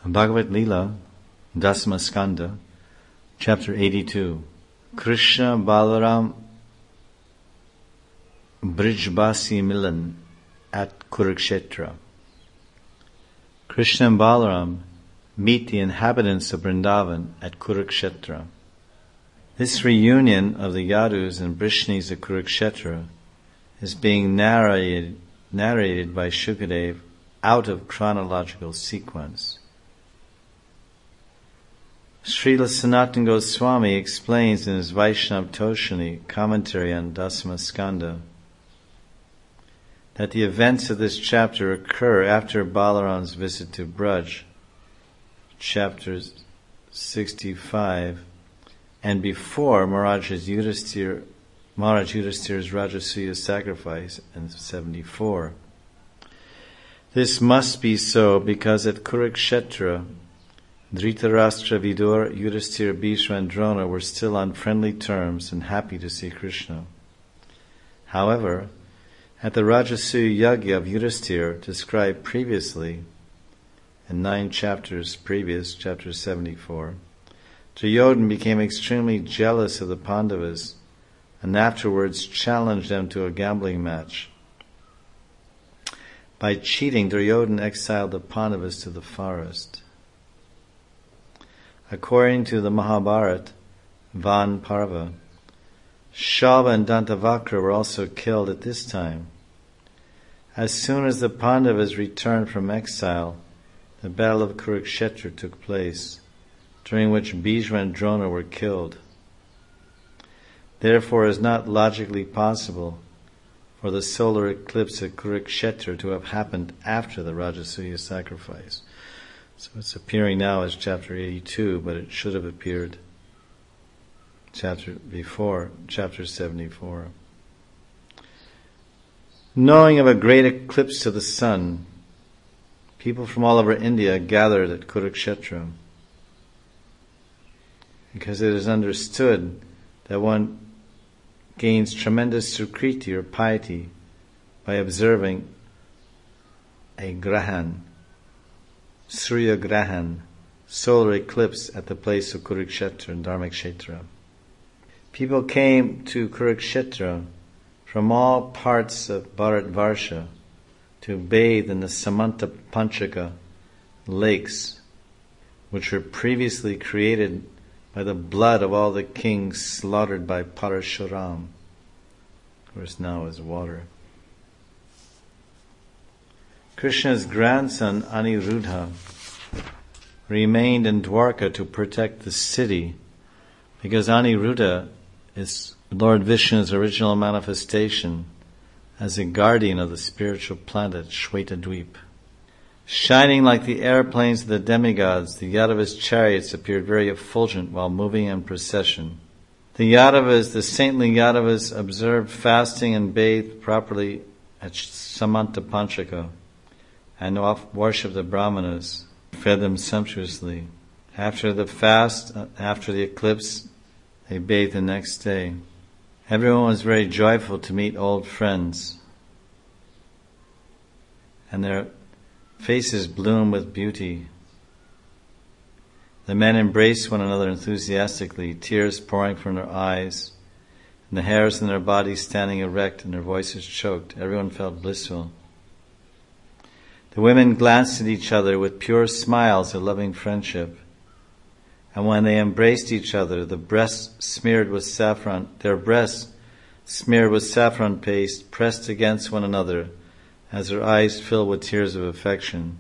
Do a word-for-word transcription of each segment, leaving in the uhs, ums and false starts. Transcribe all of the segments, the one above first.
Bhagavad Lila, Dasma Skanda, Chapter eighty-two. Krishna Balaram Brijbasi Milan at Kurukshetra. Krishna and Balaram meet the inhabitants of Vrindavan at Kurukshetra. This reunion of the Yadus and Brishnis at Kurukshetra is being narrated, narrated by Shukadev out of chronological sequence. Srila Sanatana Goswami explains in his Vaishnava Toshani commentary on Dasma Skanda that the events of this chapter occur after Balaram's visit to Braj, chapter sixty-five, and before Maharaj Yudhisthira, Maharaj Yudhisthira's Rajasuya sacrifice in seventy-four. This must be so because at Kurukshetra, Dhritarashtra, Vidur, Yudhisthira, Bhishma and Drona were still on friendly terms and happy to see Krishna. However, at the Rajasuya Yagya of Yudhisthira, described previously in nine chapters previous, chapter seventy-four, Duryodhana became extremely jealous of the Pandavas and afterwards challenged them to a gambling match. By cheating, Duryodhana exiled the Pandavas to the forest. According to the Mahabharata, Van Parva, Shalva and Dantavakra were also killed at this time. As soon as the Pandavas returned from exile, the battle of Kurukshetra took place, during which Bhishma and Drona were killed. Therefore, it is not logically possible for the solar eclipse at Kurukshetra to have happened after the Rajasuya sacrifice. So it's appearing now as chapter eighty-two, but it should have appeared chapter before, chapter seventy-four. Knowing of a great eclipse of the sun, people from all over India gathered at Kurukshetra, because it is understood that one gains tremendous sukriti or piety by observing a grahan, Surya Grahan, solar eclipse at the place of Kurukshetra and Dharmakshetra. People came to Kurukshetra from all parts of Bharatvarsha to bathe in the Samanta Panchaka lakes, which were previously created by the blood of all the kings slaughtered by Parashuram. Of course, now is water. Krishna's grandson Aniruddha remained in Dwarka to protect the city because Aniruddha is Lord Vishnu's original manifestation as a guardian of the spiritual planet Shwetadweep. Shining like the airplanes of the demigods, the Yadavas' chariots appeared very effulgent while moving in procession. The Yadavas, the saintly Yadavas, observed fasting and bathed properly at Samanta Panchaka and worshipped the Brahmanas, fed them sumptuously. After the fast, after the eclipse, they bathed the next day. Everyone was very joyful to meet old friends, and their faces bloomed with beauty. The men embraced one another enthusiastically, tears pouring from their eyes, and the hairs in their bodies standing erect and their voices choked. Everyone felt blissful. The women glanced at each other with pure smiles of loving friendship. And when they embraced each other, the breasts smeared with saffron, their breasts smeared with saffron paste, pressed against one another, as their eyes filled with tears of affection.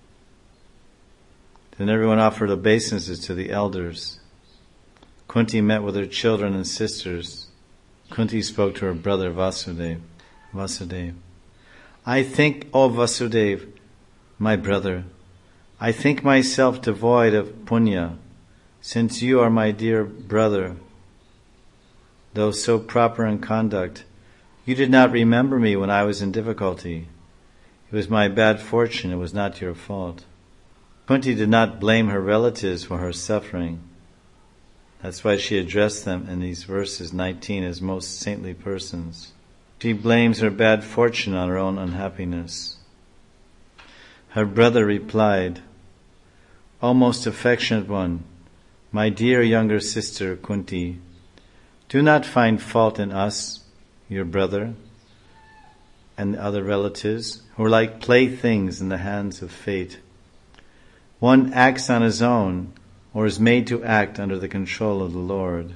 Then everyone offered obeisances to the elders. Kunti met with her children and sisters. Kunti spoke to her brother Vasudeva. Vasudeva. I think, O Vasudeva, my brother, I think myself devoid of punya, since you are my dear brother. Though so proper in conduct, you did not remember me when I was in difficulty. It was my bad fortune, it was not your fault. Kunti did not blame her relatives for her suffering. That's why she addressed them in these verses nineteen as most saintly persons. She blames her bad fortune on her own unhappiness. Her brother replied, O most affectionate one, my dear younger sister Kunti, do not find fault in us, your brother, and the other relatives, who are like playthings in the hands of fate. One acts on his own, or is made to act under the control of the Lord.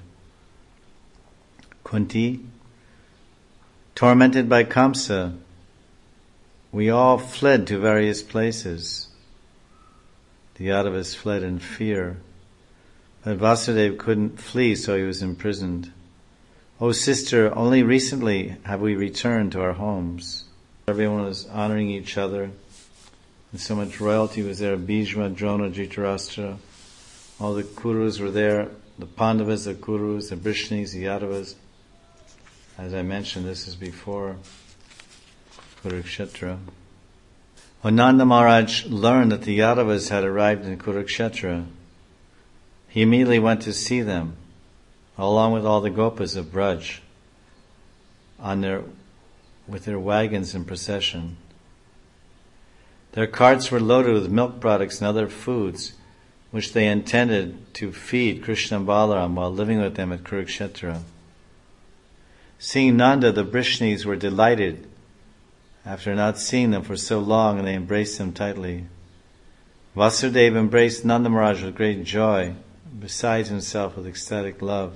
Kunti, tormented by Kamsa, we all fled to various places. The Yadavas fled in fear, but Vasudeva couldn't flee, so he was imprisoned. O sister, only recently have we returned to our homes. Everyone was honoring each other, and so much royalty was there. Bhishma, Drona, Dhritarashtra, all the Kurus were there, the Pandavas, the Kurus, the Vrishnis, the Yadavas. As I mentioned, this is before Kurukshetra. When Nanda Maharaj learned that the Yadavas had arrived in Kurukshetra, he immediately went to see them, along with all the Gopas of Braj, on their, with their wagons in procession. Their carts were loaded with milk products and other foods, which they intended to feed Krishna and Balaram while living with them at Kurukshetra. Seeing Nanda, the Vrishnis were delighted after not seeing them for so long, and they embraced them tightly. Vasudeva embraced Nanda Maharaj with great joy, beside himself with ecstatic love.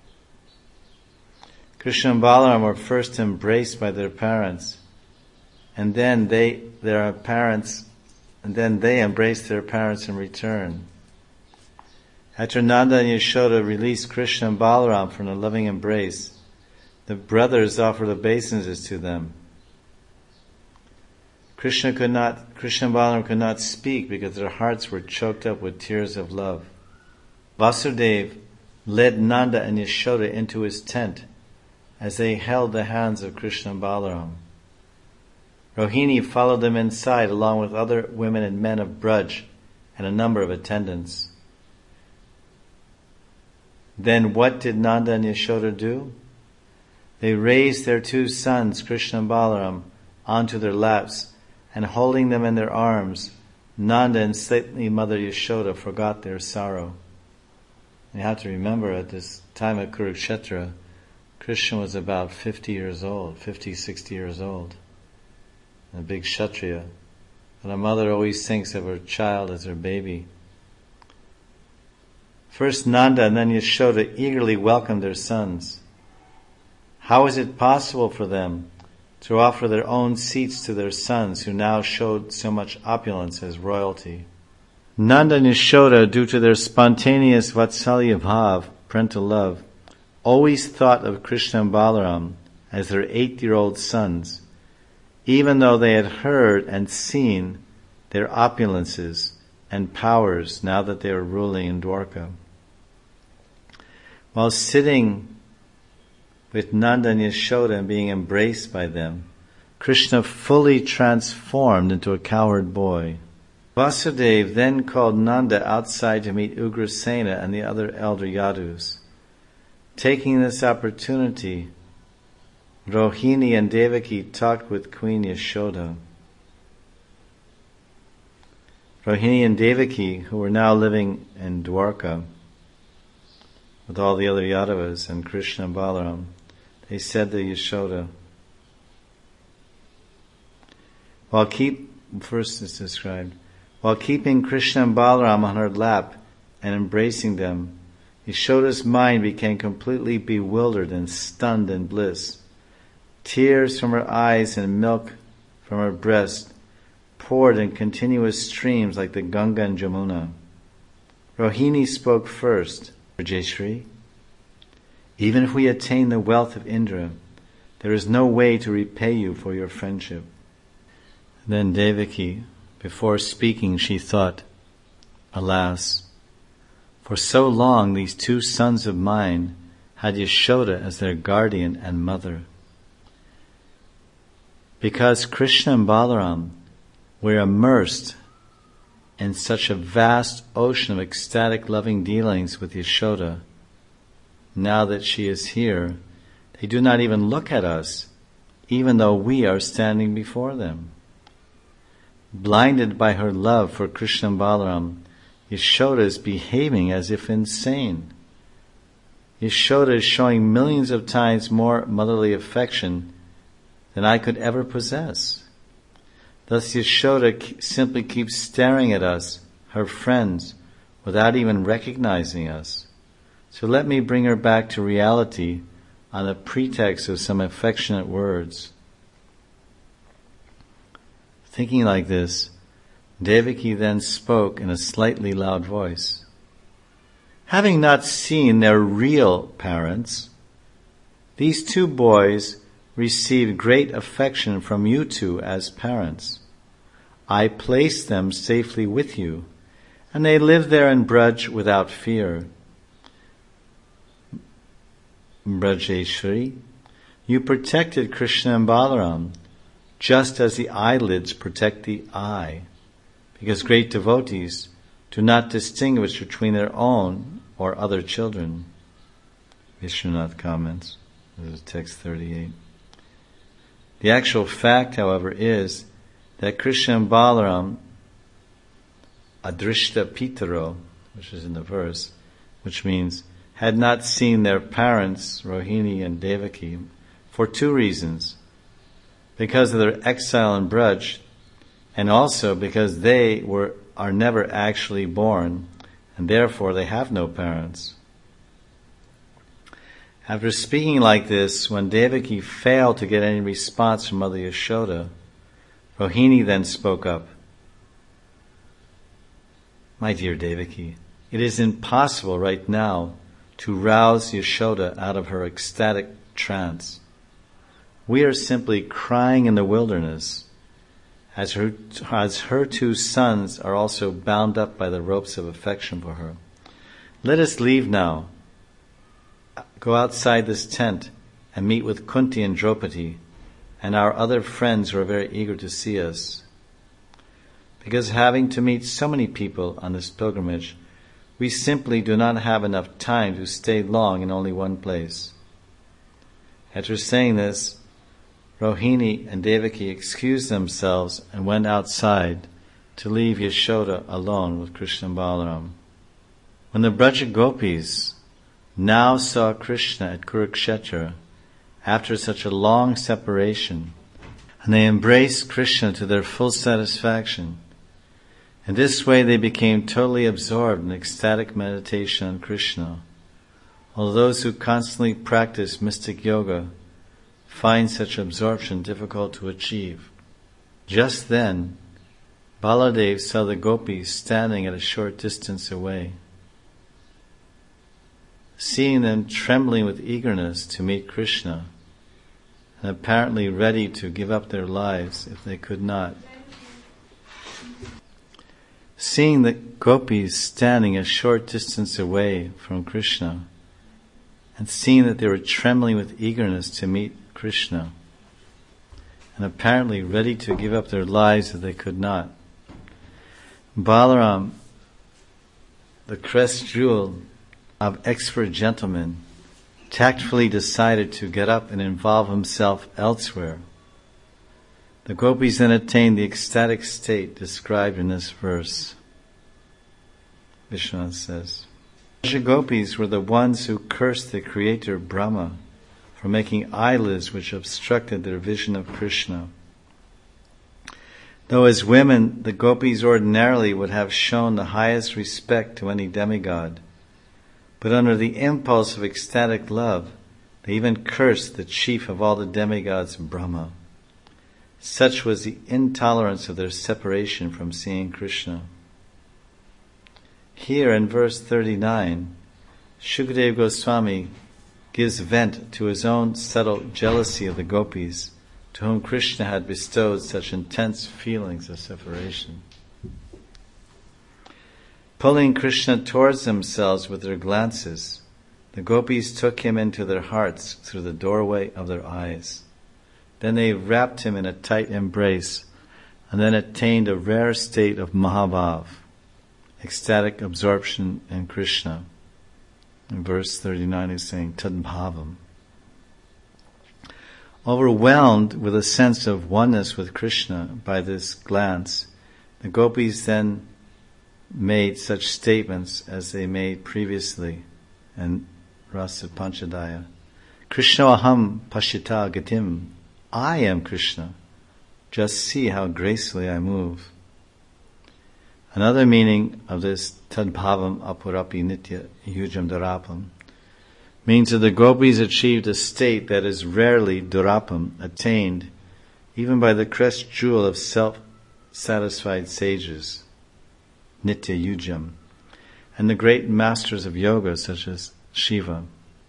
Krishna and Balaram were first embraced by their parents, and then they, their parents, and then they embraced their parents in return. After Nanda and Yashoda released Krishna and Balaram from a loving embrace, the brothers offered obeisances to them. Krishna could not, Krishna and Balaram could not speak because their hearts were choked up with tears of love. Vasudeva led Nanda and Yashoda into his tent as they held the hands of Krishna and Balaram. Rohini followed them inside along with other women and men of Braj and a number of attendants. Then what did Nanda and Yashoda do? They raised their two sons, Krishna and Balaram, onto their laps, and holding them in their arms, Nanda and stately mother Yashoda forgot their sorrow. You have to remember, at this time at Kurukshetra, Krishna was about fifty years old, fifty, sixty years old, a big Kshatriya. And a mother always thinks of her child as her baby. First Nanda and then Yashoda eagerly welcomed their sons. How was it possible for them to offer their own seats to their sons who now showed so much opulence as royalty? Nanda and Yashoda, due to their spontaneous Vatsalya Bhav, parental love, always thought of Krishna and Balaram as their eight-year-old sons, even though they had heard and seen their opulences and powers now that they were ruling in Dwarka. While sitting with Nanda and Yashoda and being embraced by them, Krishna fully transformed into a cowherd boy. Vasudeva then called Nanda outside to meet Ugrasena and the other elder Yadus. Taking this opportunity, Rohini and Devaki talked with Queen Yashoda. Rohini and Devaki, who were now living in Dwarka with all the other Yadavas and Krishna and Balaram, they said to Yashoda, while keep first is described, while keeping Krishna and Balaram on her lap and embracing them, Yashoda's mind became completely bewildered and stunned in bliss. Tears from her eyes and milk from her breast poured in continuous streams like the Ganga and Jamuna. Rohini spoke first. Rajeshri, even if we attain the wealth of Indra, there is no way to repay you for your friendship. Then Devaki, before speaking, she thought, alas, for so long these two sons of mine had Yashoda as their guardian and mother. Because Krishna and Balaram were immersed in such a vast ocean of ecstatic loving dealings with Yashoda, now that she is here, they do not even look at us, even though we are standing before them. Blinded by her love for Krishna and Balaram, Yashoda is behaving as if insane. Yashoda is showing millions of times more motherly affection than I could ever possess. Thus Yashoda simply keeps staring at us, her friends, without even recognizing us. So let me bring her back to reality on the pretext of some affectionate words. Thinking like this, Devaki then spoke in a slightly loud voice. Having not seen their real parents, these two boys received great affection from you two as parents. I placed them safely with you, and they lived there in Braj without fear. Brajeshwari, you protected Krishna and Balaram, just as the eyelids protect the eye, because great devotees do not distinguish between their own or other children. Vishwanath comments. This is text thirty-eight. The actual fact, however, is that Krishna and Balaram, adrishta pitaro, which is in the verse, which means had not seen their parents, Rohini and Devaki, for two reasons. Because of their exile in Braj, and also because they were are never actually born, and therefore they have no parents. After speaking like this, when Devaki failed to get any response from Mother Yashoda, Rohini then spoke up. My dear Devaki, it is impossible right now to rouse Yashoda out of her ecstatic trance. We are simply crying in the wilderness, as her, as her two sons are also bound up by the ropes of affection for her. Let us leave now, go outside this tent and meet with Kunti and Draupadi and our other friends who are very eager to see us. Because having to meet so many people on this pilgrimage, we simply do not have enough time to stay long in only one place. After saying this, Rohini and Devaki excused themselves and went outside to leave Yashoda alone with Krishna and Balaram. When the Braja Gopis now saw Krishna at Kurukshetra after such a long separation, and they embraced Krishna to their full satisfaction, in this way they became totally absorbed in ecstatic meditation on Krishna, while those who constantly practice mystic yoga find such absorption difficult to achieve. Just then, Baladev saw the gopis standing at a short distance away. Seeing them trembling with eagerness to meet Krishna, and apparently ready to give up their lives if they could not. Seeing the gopis standing a short distance away from Krishna, and seeing that they were trembling with eagerness to meet Krishna, and apparently ready to give up their lives if they could not, Balaram, the crest jewel of expert gentlemen, tactfully decided to get up and involve himself elsewhere. The gopis then attained the ecstatic state described in this verse. Vishwanath says, the gopis were the ones who cursed the creator Brahma for making eyelids which obstructed their vision of Krishna. Though as women, the gopis ordinarily would have shown the highest respect to any demigod, but under the impulse of ecstatic love, they even cursed the chief of all the demigods, Brahma. Such was the intolerance of their separation from seeing Krishna. Here in verse thirty-nine, Shukadeva Goswami gives vent to his own subtle jealousy of the gopis, to whom Krishna had bestowed such intense feelings of separation. Pulling Krishna towards themselves with their glances, the gopis took him into their hearts through the doorway of their eyes. Then they wrapped him in a tight embrace, and then attained a rare state of Mahabhav, ecstatic absorption in Krishna. In verse thirty-nine is saying, Tadbhavam. Overwhelmed with a sense of oneness with Krishna by this glance, the gopis then made such statements as they made previously in Rasa Panchadaya. Krishna aham pashita gatim. I am Krishna. Just see how gracefully I move. Another meaning of this tadbhavam apurapi nitya yujam durapam means that the gopis achieved a state that is rarely durapam, attained even by the crest jewel of self-satisfied sages, nitya yujam, and the great masters of yoga such as Shiva.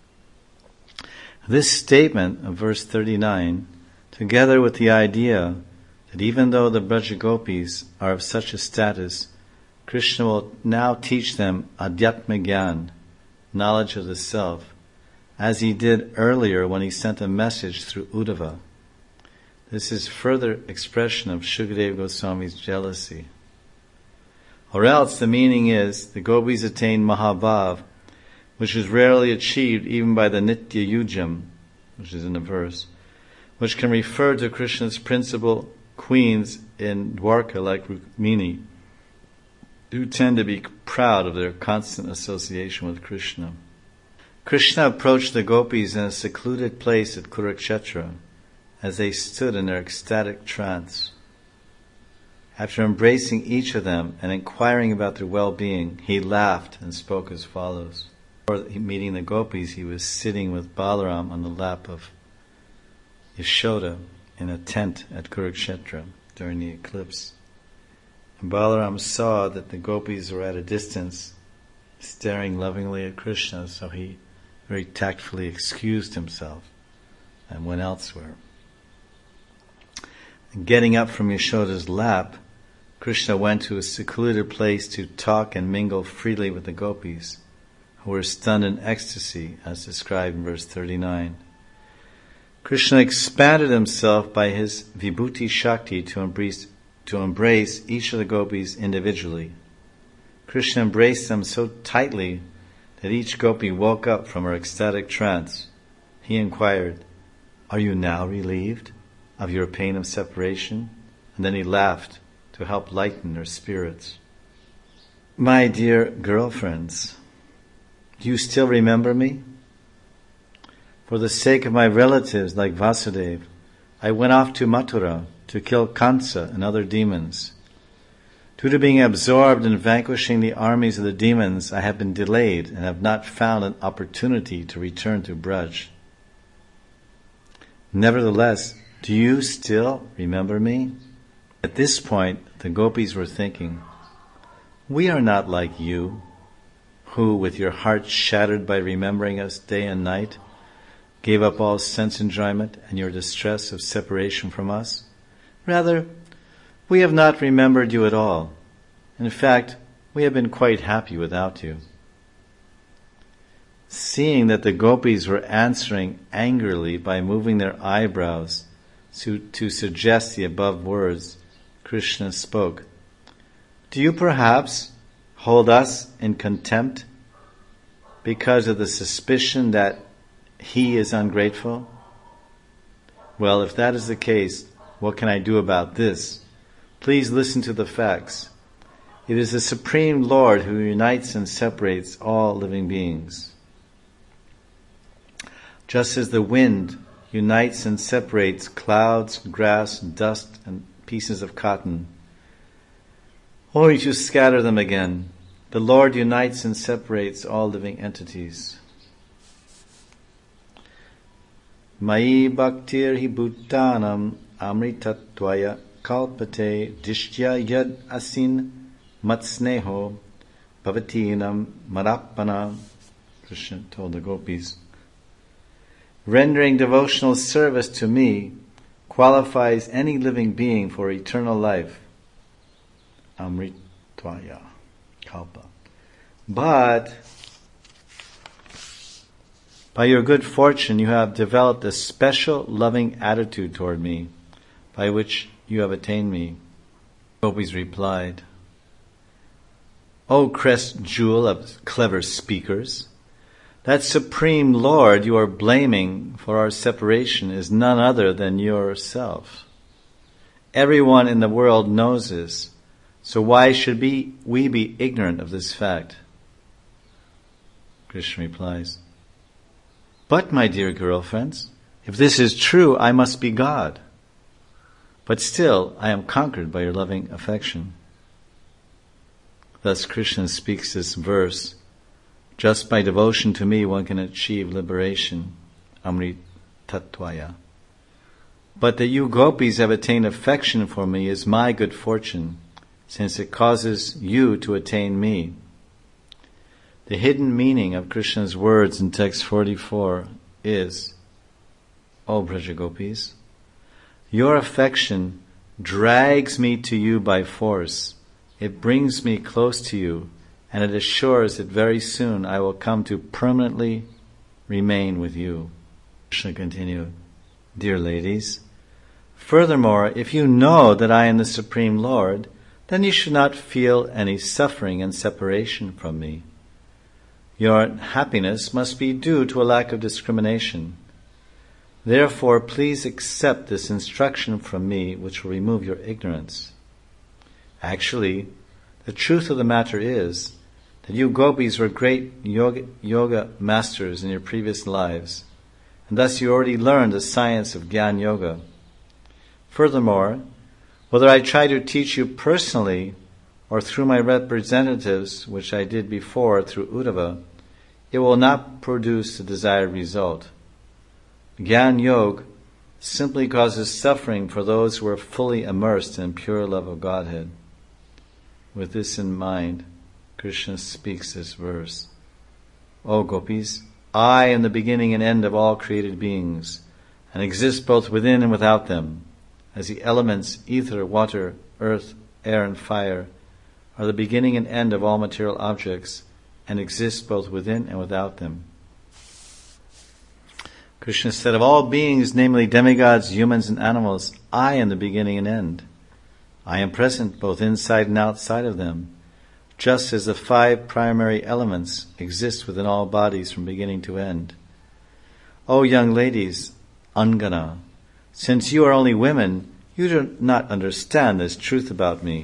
This statement of verse thirty-nine, together with the idea that even though the Braja Gopis are of such a status, Krishna will now teach them adhyatma gyan, knowledge of the self, as he did earlier when he sent a message through Uddhava. This is further expression of Shukadeva Goswami's jealousy. Or else the meaning is the gopis attained Mahabhav, which is rarely achieved even by the Nitya Yujam, which is in the verse, which can refer to Krishna's principal queens in Dwarka like Rukmini, who tend to be proud of their constant association with Krishna. Krishna approached the gopis in a secluded place at Kurukshetra as they stood in their ecstatic trance. After embracing each of them and inquiring about their well-being, he laughed and spoke as follows. Before meeting the gopis, he was sitting with Balaram on the lap of Yashoda in a tent at Kurukshetra during the eclipse. And Balaram saw that the gopis were at a distance, staring lovingly at Krishna, so he very tactfully excused himself and went elsewhere. And getting up from Yashoda's lap, Krishna went to a secluded place to talk and mingle freely with the gopis, who were stunned in ecstasy, as described in verse thirty-nine. Krishna expanded himself by his Vibhuti Shakti to embrace, to embrace each of the gopis individually. Krishna embraced them so tightly that each gopi woke up from her ecstatic trance. He inquired, "Are you now relieved of your pain of separation?" And then he laughed to help lighten their spirits. My dear girlfriends, do you still remember me? For the sake of my relatives like Vasudeva, I went off to Mathura to kill Kansa and other demons. Due to being absorbed in vanquishing the armies of the demons, I have been delayed and have not found an opportunity to return to Braj. Nevertheless, do you still remember me? At this point, the gopis were thinking, we are not like you, who, with your heart shattered by remembering us day and night, gave up all sense enjoyment and your distress of separation from us. Rather, we have not remembered you at all. In fact, we have been quite happy without you. Seeing that the gopis were answering angrily by moving their eyebrows to, to suggest the above words, Krishna spoke, "Do you perhaps hold us in contempt because of the suspicion that he is ungrateful? Well, if that is the case, what can I do about this? Please listen to the facts. It is the Supreme Lord who unites and separates all living beings. Just as the wind unites and separates clouds, grass, dust, and pieces of cotton, only to scatter them again, the Lord unites and separates all living entities. Mai bhaktir hi bhutanam amritatvaya kalpate dishtya yad asin matsneho bhavatinam marapana. Krishna told the gopis, rendering devotional service to me qualifies any living being for eternal life. Amritvaya kalpa. But by your good fortune, you have developed a special loving attitude toward me, by which you have attained me. Gopis replied, O crest jewel of clever speakers, that Supreme Lord you are blaming for our separation is none other than yourself. Everyone in the world knows this, So why should be, we be ignorant of this fact? Krishna replies, but my dear girlfriends, if this is true, I must be God. But still, I am conquered by your loving affection. Thus Krishna speaks this verse, just by devotion to me one can achieve liberation, Amrit Tattvaya. But that you gopis have attained affection for me is my good fortune, since it causes you to attain me. The hidden meaning of Krishna's words in text forty-four is, O Braja Gopis, your affection drags me to you by force. It brings me close to you, and it assures that very soon I will come to permanently remain with you. Krishna continued, dear ladies, furthermore, if you know that I am the Supreme Lord, then you should not feel any suffering and separation from me. Your happiness must be due to a lack of discrimination. Therefore, please accept this instruction from me, which will remove your ignorance. Actually, the truth of the matter is that you gopis were great yoga, yoga masters in your previous lives, and thus you already learned the science of Gyan Yoga. Furthermore, whether I try to teach you personally or through my representatives, which I did before through Uddhava, it will not produce the desired result. Gyan Yoga simply causes suffering for those who are fully immersed in pure love of Godhead. With this in mind, Krishna speaks this verse. O Gopis, I am the beginning and end of all created beings, and exist both within and without them, as the elements ether, water, earth, air, and fire are the beginning and end of all material objects, and exist both within and without them. Krishna said, of all beings, namely demigods, humans, and animals, I am the beginning and end. I am present both inside and outside of them, just as the five primary elements exist within all bodies from beginning to end. O young ladies, Angana, since you are only women, you do not understand this truth about me.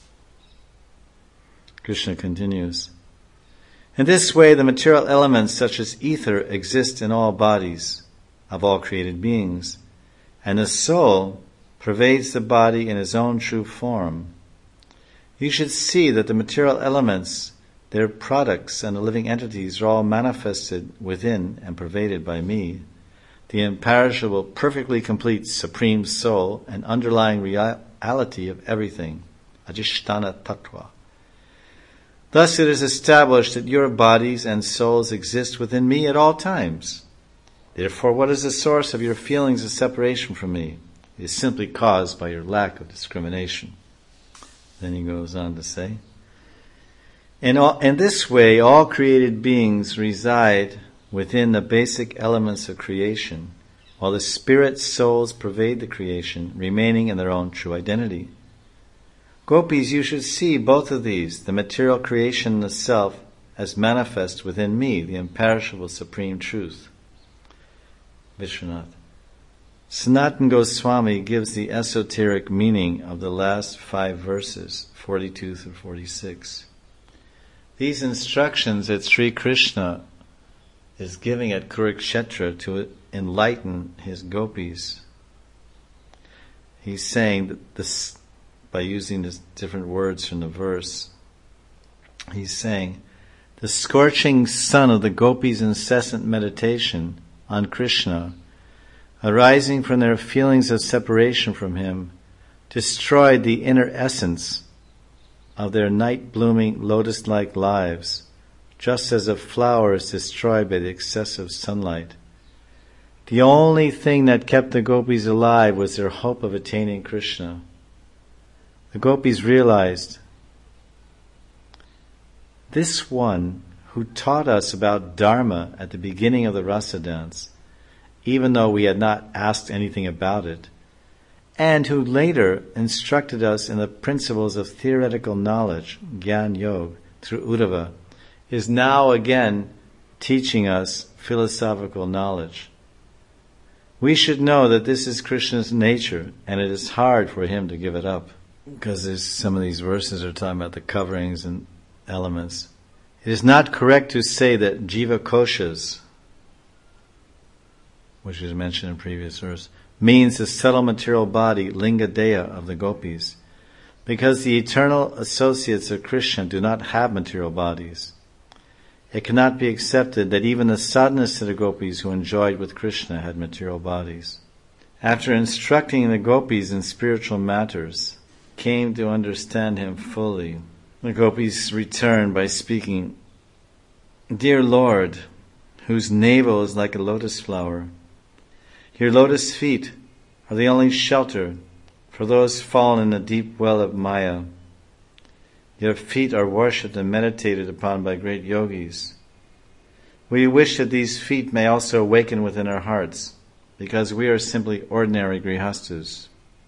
Krishna continues, in this way, the material elements such as ether exist in all bodies of all created beings, and the soul pervades the body in his own true form. You should see that the material elements, their products, and the living entities are all manifested within and pervaded by me, the imperishable, perfectly complete Supreme Soul and underlying reality of everything, Adhisthana Tattva. Thus it is established that your bodies and souls exist within me at all times. Therefore, what is the source of your feelings of separation from me? It is simply caused by your lack of discrimination. Then he goes on to say, in, all, in this way, all created beings reside within the basic elements of creation, while the spirit souls pervade the creation, remaining in their own true identity. Gopis, you should see both of these, the material creation and the self, as manifest within me, the imperishable supreme truth. Vishwanath. Sanatana Goswami gives the esoteric meaning of the last five verses, forty-two through forty-six. These instructions that Sri Krishna is giving at Kurukshetra to enlighten his gopis, he's saying that this, by using the different words from the verse, he's saying, the scorching sun of the gopis' incessant meditation on Krishna, arising from their feelings of separation from him, destroyed the inner essence of their night-blooming lotus-like lives, just as a flower is destroyed by the excessive sunlight. The only thing that kept the gopis alive was their hope of attaining Krishna. The gopis realized, this one who taught us about Dharma at the beginning of the rasa dance, even though we had not asked anything about it, and who later instructed us in the principles of theoretical knowledge, Gyan Yoga, through Uddhava, is now again teaching us philosophical knowledge. We should know that this is Krishna's nature, and it is hard for him to give it up. because there's some of these verses are talking about the coverings and elements. It is not correct to say that jiva koshas, which is mentioned in previous verse, means the subtle material body, linga deya, of the gopis, because the eternal associates of Krishna do not have material bodies. It cannot be accepted that even the sadhanas of the gopis who enjoyed with Krishna had material bodies. After instructing the gopis in spiritual matters, came to understand him fully. The gopis returned by speaking, "Dear Lord, whose navel is like a lotus flower, your lotus feet are the only shelter for those fallen in the deep well of Maya. Your feet are worshipped and meditated upon by great yogis. We wish that these feet may also awaken within our hearts, because we are simply ordinary grihastas."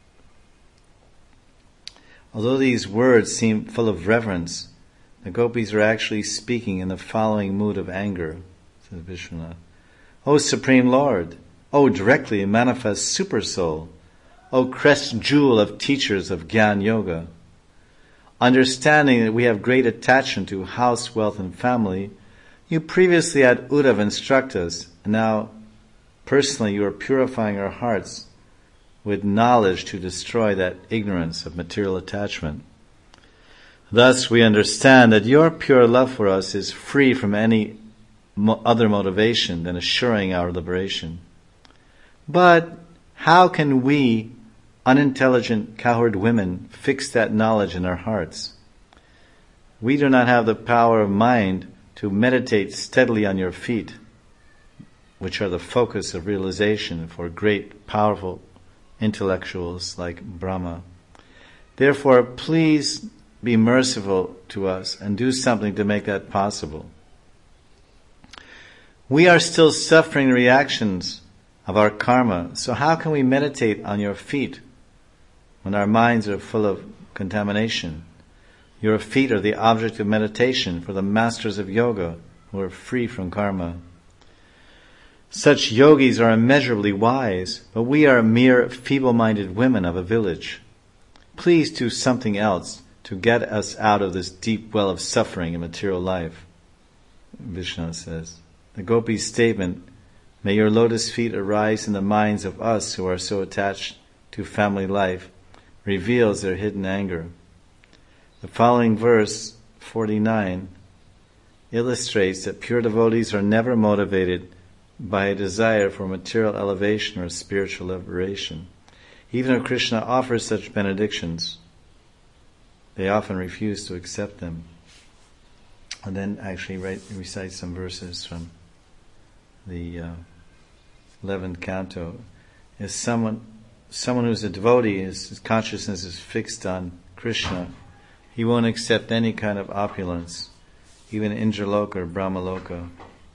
Although these words seem full of reverence, the gopis are actually speaking in the following mood of anger, says Vishwanath. "O Supreme Lord, O directly manifest Super Soul, O crest jewel of teachers of Gyan Yoga, understanding that we have great attachment to house, wealth, and family, you previously had Uddhava instruct us, and now personally you are purifying our hearts with knowledge to destroy that ignorance of material attachment. Thus we understand that your pure love for us is free from any mo- other motivation than assuring our liberation. But how can we, unintelligent cowherd women, fix that knowledge in our hearts? We do not have the power of mind to meditate steadily on your feet, which are the focus of realization for great, powerful intellectuals like Brahma. Therefore, please be merciful to us and do something to make that possible. We are still suffering the reactions of our karma, so how can we meditate on your feet when our minds are full of contamination? Your feet are the object of meditation for the masters of yoga who are free from karma. Such yogis are immeasurably wise, but we are mere feeble-minded women of a village. Please do something else to get us out of this deep well of suffering in material life." Vishnu says, the gopi's statement, "May your lotus feet arise in the minds of us who are so attached to family life," reveals their hidden anger. The following verse, forty-nine, illustrates that pure devotees are never motivated by a desire for material elevation or spiritual liberation. Even if Krishna offers such benedictions, they often refuse to accept them. And then actually write, recite some verses from the uh, eleventh canto. Is someone someone who's a devotee, his, his consciousness is fixed on Krishna, he won't accept any kind of opulence, even Indraloka or Brahmaloka.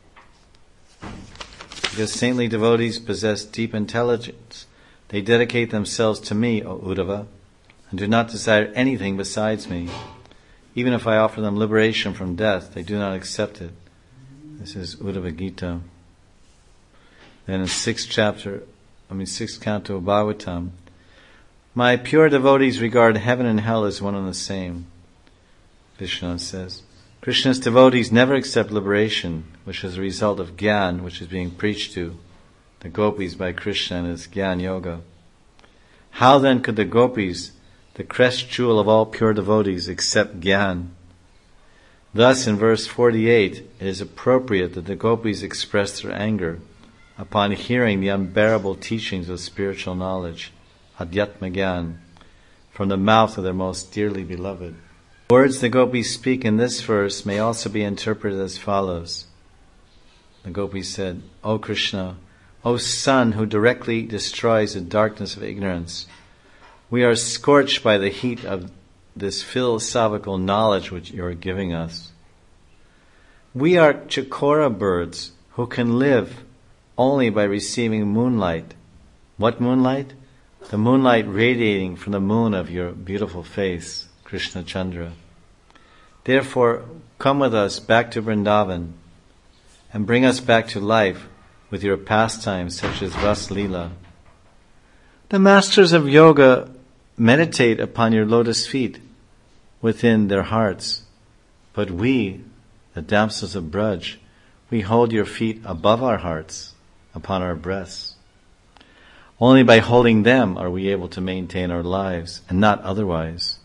Because saintly devotees possess deep intelligence, they dedicate themselves to me, O Uddhava, and do not desire anything besides me. Even if I offer them liberation from death, they do not accept it. This is Uddhava Gita. Then in sixth chapter, I mean sixth canto of Bhagavatam, my pure devotees regard heaven and hell as one and the same. Vishnu says, Krishna's devotees never accept liberation, which is a result of Gyan, which is being preached to the gopis by Krishna and his Gyan Yoga. How then could the gopis, the crest jewel of all pure devotees, accept Gyan? Thus, in verse forty-eight, it is appropriate that the gopis express their anger upon hearing the unbearable teachings of spiritual knowledge, Adhyatma Gyan, from the mouth of their most dearly beloved. The words the gopis speak in this verse may also be interpreted as follows. The gopis said, O Krishna, O sun who directly destroys the darkness of ignorance, we are scorched by the heat of this philosophical knowledge which you are giving us. We are chakora birds who can live only by receiving moonlight. What moonlight? The moonlight radiating from the moon of your beautiful face, Krishna Chandra. Therefore, come with us back to Vrindavan and bring us back to life with your pastimes such as Ras Leela. The masters of yoga meditate upon your lotus feet within their hearts. But we, the damsels of Braj, we hold your feet above our hearts, upon our breasts. Only by holding them are we able to maintain our lives, and not otherwise.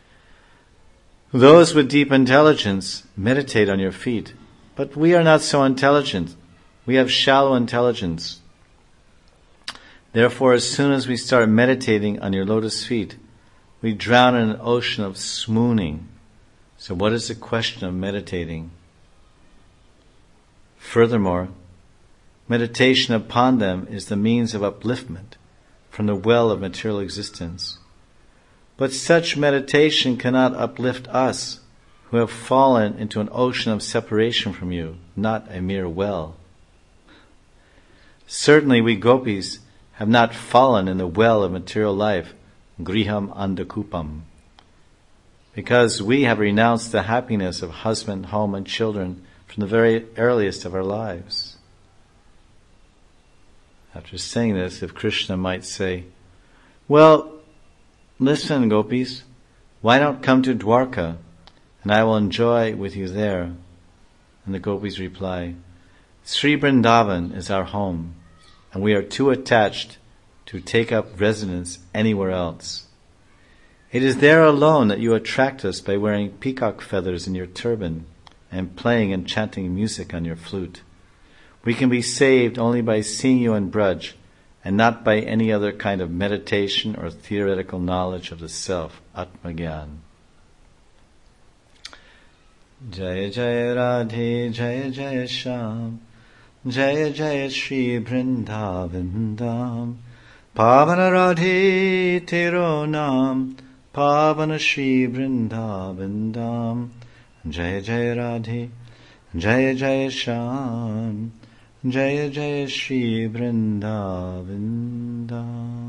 Those with deep intelligence meditate on your feet, but we are not so intelligent. We have shallow intelligence. Therefore, as soon as we start meditating on your lotus feet, we drown in an ocean of swooning. So what is the question of meditating? Furthermore, meditation upon them is the means of upliftment from the well of material existence. But such meditation cannot uplift us, who have fallen into an ocean of separation from you, not a mere well. Certainly we gopis have not fallen in the well of material life, griham andakupam, because we have renounced the happiness of husband, home, and children from the very earliest of our lives. After saying this, if Krishna might say, well, listen, gopis, why don't come to Dwarka, and I will enjoy with you there? And the gopis reply, Sri Vrindavan is our home, and we are too attached to take up residence anywhere else. It is there alone that you attract us by wearing peacock feathers in your turban and playing and chanting music on your flute. We can be saved only by seeing you in Braj, and not by any other kind of meditation or theoretical knowledge of the self, Atmagyan. Jaya Jaya Radhe, Jaya Jaya Sham, Jaya Jaya Shri Vrindavan Dham, Pavana Radhe Tero Nam, Pavana Shri Vrindavan Dham, Jaya Jaya Radhe, Jaya Jaya Sham, Jaya Jaya Shri Vrindavan Dham.